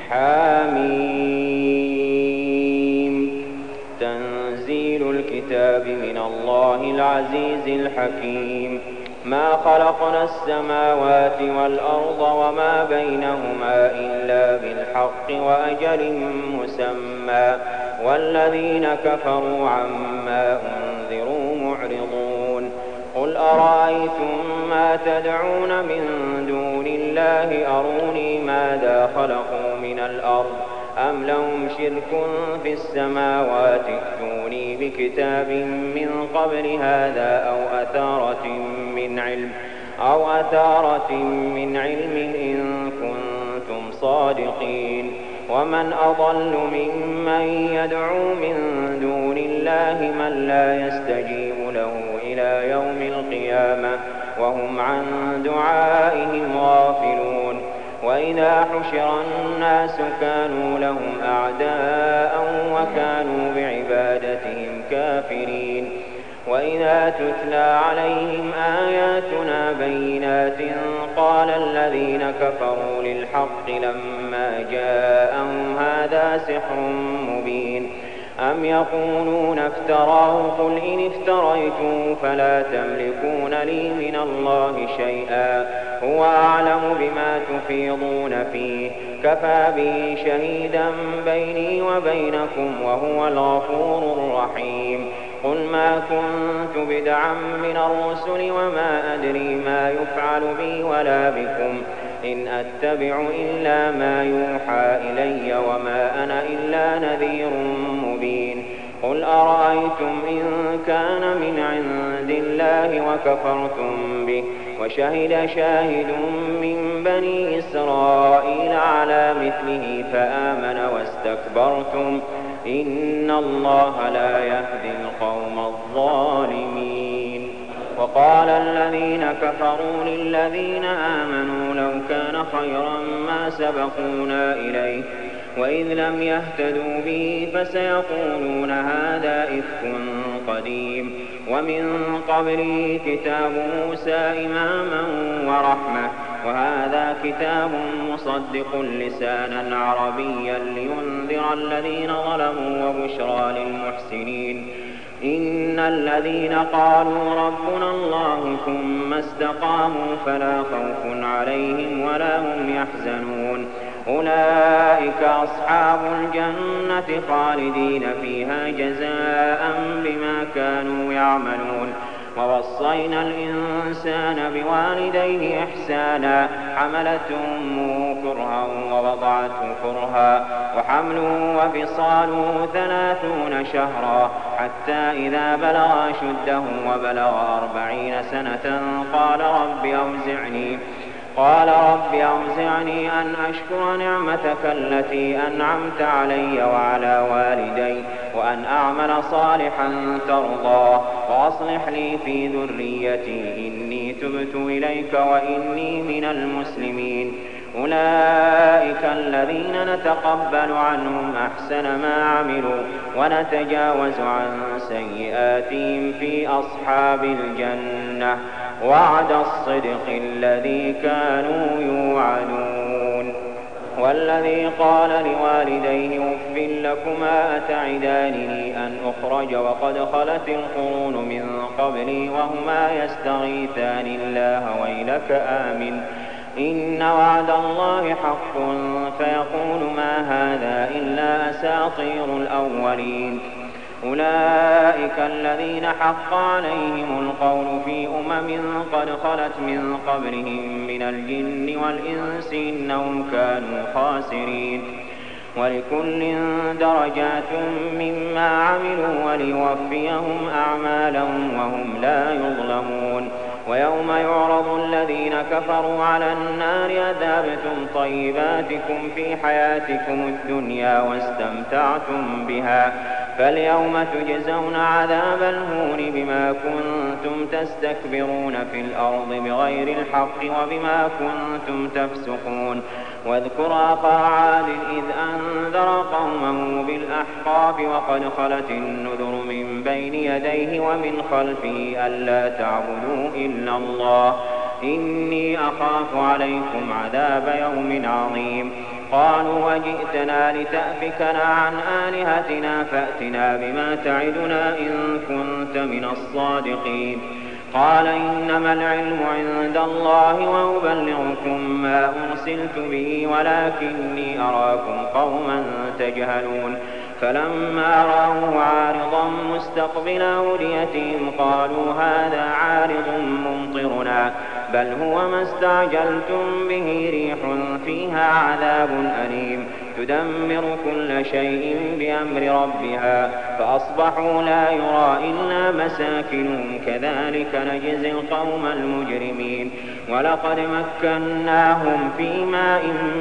حميم تنزيل الكتاب من الله العزيز الحكيم ما خلقنا السماوات والأرض وما بينهما إلا بالحق وأجل مسمى والذين كفروا عما أنذروا معرضون قل أرأيتم ما تدعون من دون الله أروني ماذا خلقوا من الأرض أم لهم شرك في السماوات ائتوني بكتاب من قبل هذا أو أثارة من علم إن كنتم صادقين ومن أضل ممن يدعو من دون الله من لا يستجيب له إلى يوم القيامة وهم عن دعائهم غافلون وإذا حشر الناس كانوا لهم أعداء وكانوا بعبادتهم كافرين وإذا تتلى عليهم آياتنا بينات قال الذين كفروا للحق لما جاءهم هذا سحر مبين أم يقولون افتراه قل إن افتريته فلا تملكون لي من الله شيئا هو أعلم بما تفيضون فيه كفى به شهيدا بيني وبينكم وهو الغفور الرحيم قل ما كنت بدعا من الرسل وما أدري ما يفعل بي ولا بكم إن أتبع إلا ما يوحى إلي وما أنا إلا نذير مبين قل أرأيتم إن كان من عند الله وكفرتم به وشهد شاهد من بني إسرائيل على مثله فآمن واستكبرتم إن الله لا يهدي القوم الظالمين وقال الذين كفروا للذين آمنوا لو كان خيرا ما سبقونا إليه وإذ لم يهتدوا به فسيقولون هذا إفك قديم ومن قبله كتاب موسى إماما ورحمة وهذا كتاب مصدق لسانا عربيا لينذر الذين ظلموا وبشرى للمحسنين إن الذين قالوا ربنا الله ثم استقاموا فلا خوف عليهم ولا هم يحزنون أولئك أصحاب الجنة خالدين فيها جزاء بما كانوا يعملون ووصينا الإنسان بوالديه إحسانا حملته أمه كرها ووضعته كرها وحمله وفصاله 30 شهرا حتى إذا بلغ أشده وبلغ 40 سنة قال رب أوزعني أن أشكر نعمتك التي أنعمت علي وعلى والدي وأن أعمل صالحا ترضاه وأصلح لي في ذريتي إني تبت إليك وإني من المسلمين أولئك الذين نتقبل عنهم أحسن ما عملوا ونتجاوز عن سيئاتهم في أصحاب الجنة وعد الصدق الذي كانوا يوعدون والذي قال لوالديه أف لكما أتعدانني أن أخرج وقد خلت القرون من قبلي وهما يستغيثان الله ويلك آمن إن وعد الله حق فيقول ما هذا إلا أساطير الأولين أولئك الذين حق عليهم القول في قد خلت من قبلهم من الجن والإنس إنهم كانوا خاسرين ولكل درجات مما عملوا وليوفيهم أعمالهم وهم لا يظلمون ويوم يعرض الذين كفروا على النار أذهبتم طيباتكم في حياتكم الدنيا واستمتعتم بها فاليوم تجزون عذاب الهون بما كنتم تستكبرون في الأرض بغير الحق وبما كنتم تفسقون واذكر أخا عاد إذ أنذر قومه بالأحقاف وقد خلت النذر من بين يديه ومن خلفه ألا تعبدوا إلا الله إني أخاف عليكم عذاب يوم عظيم قالوا وجئتنا لتأفكنا عن آلهتنا فأتنا بما تعدنا إن كنت من الصادقين قال إنما العلم عند الله وأبلغكم ما أرسلت به ولكني أراكم قوما تجهلون فلما رأوه عارضا مستقبل أوديتهم قالوا هذا عارض ممطرنا بل هو ما استعجلتم به ريح فيها عذاب أليم تدمر كل شيء بأمر ربها فأصبحوا لا يرى إلا مساكنهم كذلك نجزي القوم المجرمين ولقد مكناهم في ماء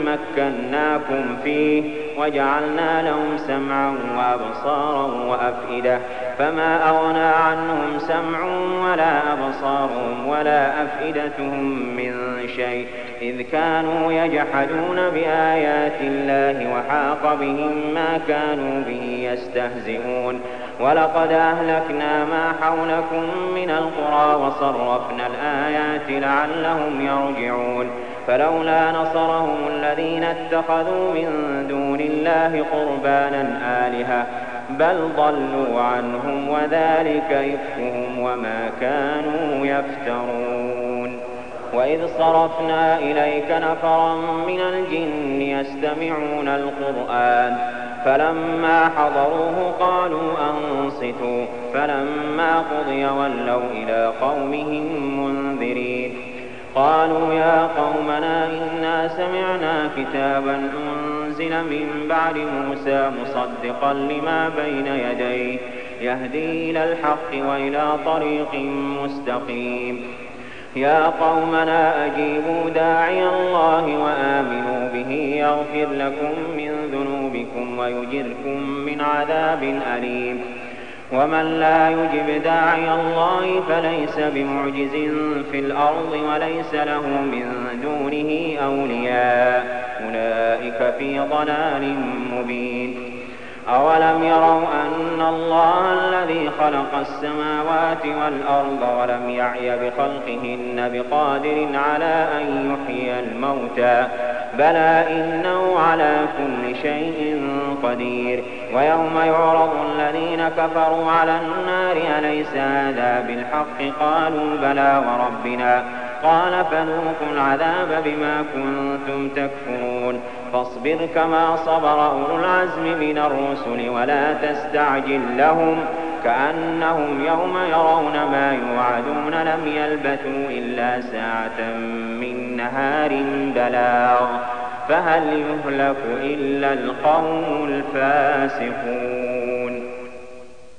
مكناكم فيه وجعلنا لهم سمعا وأبصارا وأفئدة فما أغنى عنهم سمعهم ولا أبصارهم ولا أفئدتهم من شيء إذ كانوا يجحدون بآيات الله وحاق بهم ما كانوا به يستهزئون ولقد أهلكنا ما حولكم من القرى وصرفنا الآيات لعلهم يرجعون فلولا نصرهم الذين اتخذوا من دون الله قربانا آلهة بل ضلوا عنهم وذلك إفكهم وما كانوا يفترون وإذ صرفنا إليك نفرا من الجن يستمعون القرآن فلما حضروه قالوا أنصتوا فلما قضي ولوا إلى قومهم منذرين قالوا يا قومنا إنا سمعنا كتابا أنزل من بعد موسى مصدقا لما بين يديه يهدي إلى الحق وإلى طريق مستقيم يا قومنا أجيبوا داعي الله وآمنوا به يغفر لكم من ذنوبكم ويجركم من عذاب أليم ومن لا يجب داعي الله فليس بمعجز في الأرض وليس له من دونه أولياء أولئك في ضلال مبين أولم يروا أن الله الذي خلق السماوات والأرض ولم يعي بخلقهن بقادر على أن يحيي الموتى بلى إنه على كل شيء قدير ويوم يعرض الذين كفروا على النار أليس هذا بالحق قالوا بلى وربنا قال فذوقوا العذاب بما كنتم تكفرون فاصبر كما صبر أولو العزم من الرسل ولا تستعجل لهم كأنهم يوم يرون ما يوعدون لم يلبثوا إلا ساعة من نهار بلاغ فهل يهلك إلا القوم الفاسقون